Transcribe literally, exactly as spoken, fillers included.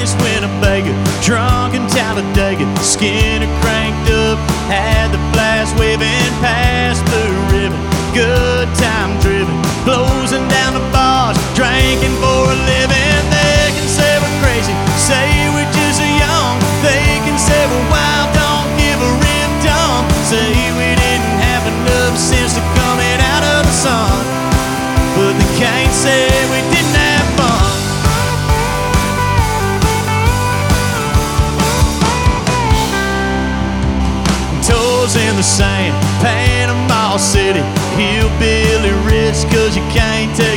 finest Winnebago, drunk in Talladega, Skinner cranked up, had the blast waving past Blue Ribbon. Good time driven, closing down the bars, drinking for a living. They can say we're crazy, say we're just young. They can say we're wild, don't give a rip dumb. Say we didn't have enough sense to coming out of the sun, but they can't say we didn't have fun. Toes in the sand, Panama City, hillbilly rich, cause you can't tell